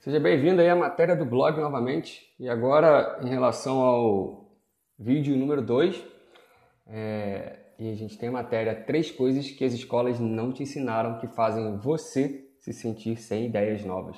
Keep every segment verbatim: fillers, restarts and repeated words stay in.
Seja bem-vindo aí à matéria do blog novamente. E agora, em relação ao vídeo número dois, é... e a gente tem a matéria Três coisas que as escolas não te ensinaram que fazem você se sentir sem ideias novas.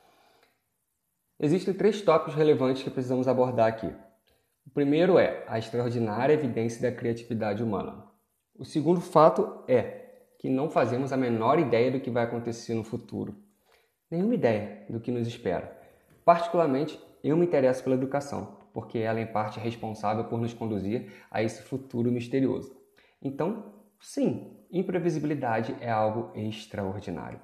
Existem três tópicos relevantes que precisamos abordar aqui. O primeiro é a extraordinária evidência da criatividade humana. O segundo fato é que não fazemos a menor ideia do que vai acontecer no futuro. Nenhuma ideia do que nos espera. Particularmente, eu me interesso pela educação, porque ela, em parte, é responsável por nos conduzir a esse futuro misterioso. Então, sim, imprevisibilidade é algo extraordinário.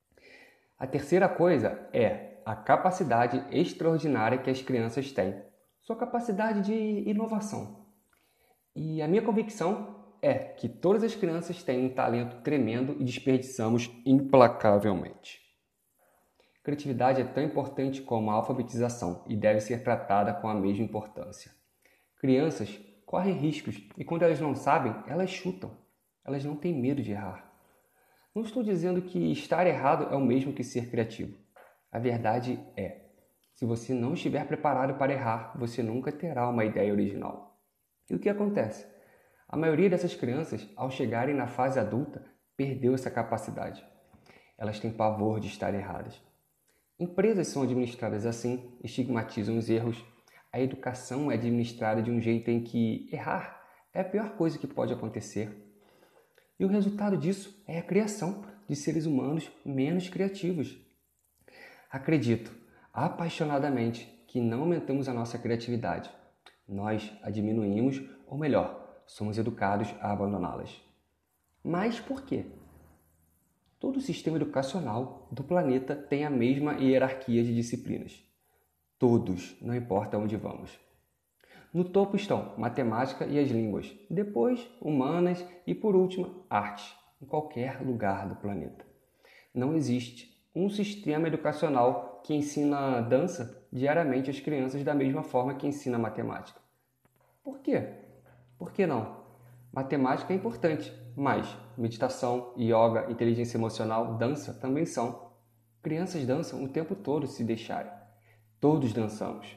A terceira coisa é a capacidade extraordinária que as crianças têm. Sua capacidade de inovação. E a minha convicção é que todas as crianças têm um talento tremendo e desperdiçamos implacavelmente. Criatividade é tão importante como a alfabetização e deve ser tratada com a mesma importância. Crianças correm riscos e quando elas não sabem, elas chutam. Elas não têm medo de errar. Não estou dizendo que estar errado é o mesmo que ser criativo. A verdade é, se você não estiver preparado para errar, você nunca terá uma ideia original. E o que acontece? A maioria dessas crianças, ao chegarem na fase adulta, perdeu essa capacidade. Elas têm pavor de estar erradas. Empresas são administradas assim, estigmatizam os erros. A educação é administrada de um jeito em que errar é a pior coisa que pode acontecer. E o resultado disso é a criação de seres humanos menos criativos. Acredito apaixonadamente que não aumentamos a nossa criatividade. Nós a diminuímos, ou melhor, somos educados a abandoná-las. Mas por quê? Todo o sistema educacional do planeta tem a mesma hierarquia de disciplinas. Todos, não importa onde vamos. No topo estão matemática e as línguas, depois humanas e, por último, arte, em qualquer lugar do planeta. Não existe um sistema educacional que ensina dança diariamente às crianças da mesma forma que ensina matemática. Por quê? Por que não? Matemática é importante, mas meditação, yoga, inteligência emocional, dança também são. Crianças dançam o tempo todo se deixarem. Todos dançamos.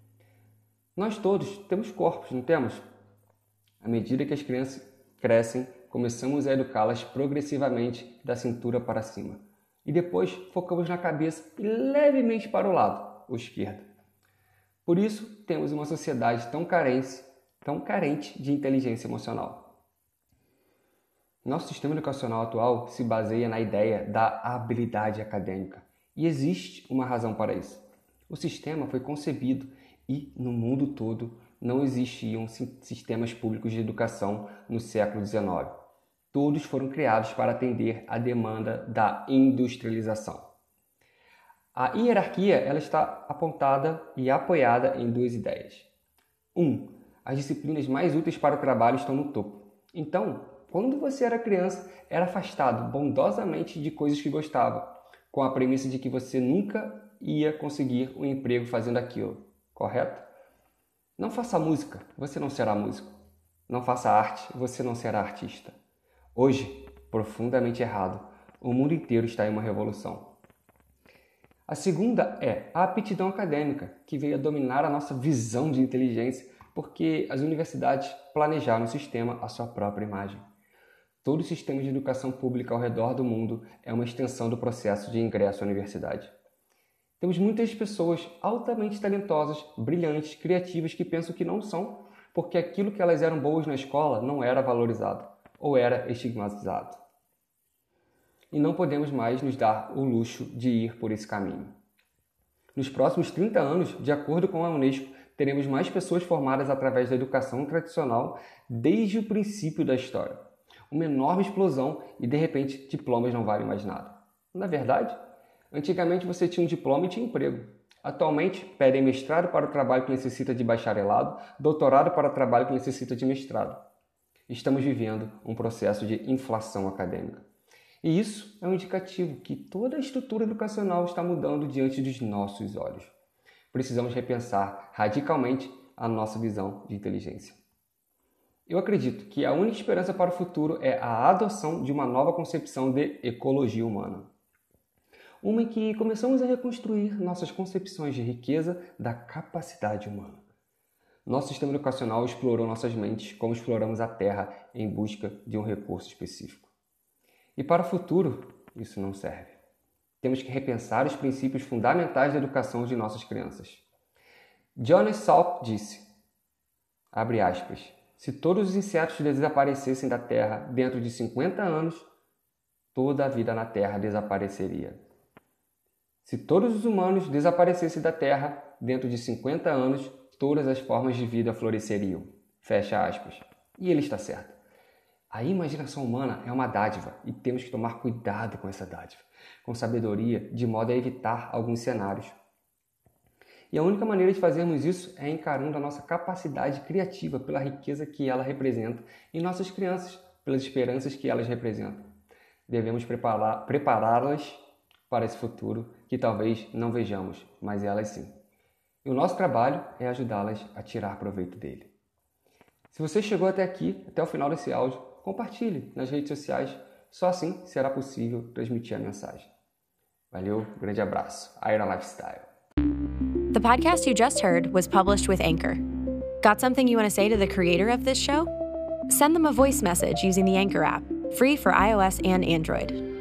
Nós todos temos corpos, não temos? À medida que as crianças crescem, começamos a educá-las progressivamente da cintura para cima. E depois focamos na cabeça e levemente para o lado, o esquerdo. Por isso, temos uma sociedade tão carente, tão carente de inteligência emocional. Nosso sistema educacional atual se baseia na ideia da habilidade acadêmica. E existe uma razão para isso. O sistema foi concebido e, no mundo todo, não existiam sistemas públicos de educação no século dezenove. Todos foram criados para atender à demanda da industrialização. A hierarquia ela está apontada e apoiada em duas ideias. Um, as disciplinas mais úteis para o trabalho estão no topo. Então, quando você era criança, era afastado bondosamente de coisas que gostava, com a premissa de que você nunca ia conseguir um emprego fazendo aquilo, correto? Não faça música, você não será músico. Não faça arte, você não será artista. Hoje, profundamente errado, o mundo inteiro está em uma revolução. A segunda é a aptidão acadêmica, que veio a dominar a nossa visão de inteligência, porque as universidades planejaram o sistema à sua própria imagem. Todo o sistema de educação pública ao redor do mundo é uma extensão do processo de ingresso à universidade. Temos muitas pessoas altamente talentosas, brilhantes, criativas que pensam que não são, porque aquilo que elas eram boas na escola não era valorizado ou era estigmatizado. E não podemos mais nos dar o luxo de ir por esse caminho. Nos próximos trinta anos, de acordo com a Unesco, teremos mais pessoas formadas através da educação tradicional desde o princípio da história. Uma enorme explosão e, de repente, diplomas não valem mais nada. Na verdade, antigamente você tinha um diploma e tinha emprego. Atualmente, pedem mestrado para o trabalho que necessita de bacharelado, doutorado para o trabalho que necessita de mestrado. Estamos vivendo um processo de inflação acadêmica. E isso é um indicativo que toda a estrutura educacional está mudando diante dos nossos olhos. Precisamos repensar radicalmente a nossa visão de inteligência. Eu acredito que a única esperança para o futuro é a adoção de uma nova concepção de ecologia humana. uma em que começamos a reconstruir nossas concepções de riqueza da capacidade humana. Nosso sistema educacional explorou nossas mentes como exploramos a Terra em busca de um recurso específico. E para o futuro, isso não serve. Temos que repensar os princípios fundamentais da educação de nossas crianças. Jonas Salk disse, abre aspas, se todos os insetos desaparecessem da Terra dentro de cinquenta anos, toda a vida na Terra desapareceria. Se todos os humanos desaparecessem da Terra dentro de cinquenta anos, todas as formas de vida floresceriam. Fecha aspas. E ele está certo. A imaginação humana é uma dádiva e temos que tomar cuidado com essa dádiva, com sabedoria, de modo a evitar alguns cenários. E a única maneira de fazermos isso é encarando a nossa capacidade criativa pela riqueza que ela representa em nossas crianças, pelas esperanças que elas representam. Devemos preparar, prepará-las para esse futuro que talvez não vejamos, mas elas sim. E o nosso trabalho é ajudá-las a tirar proveito dele. Se você chegou até aqui, até o final desse áudio, compartilhe nas redes sociais. Só assim será possível transmitir a mensagem. Valeu, grande abraço. Aira Lifestyle. The podcast you just heard was published with Anchor. Got something you want to say to the creator of this show? Send them a voice message using the Anchor app, free for iOS and Android.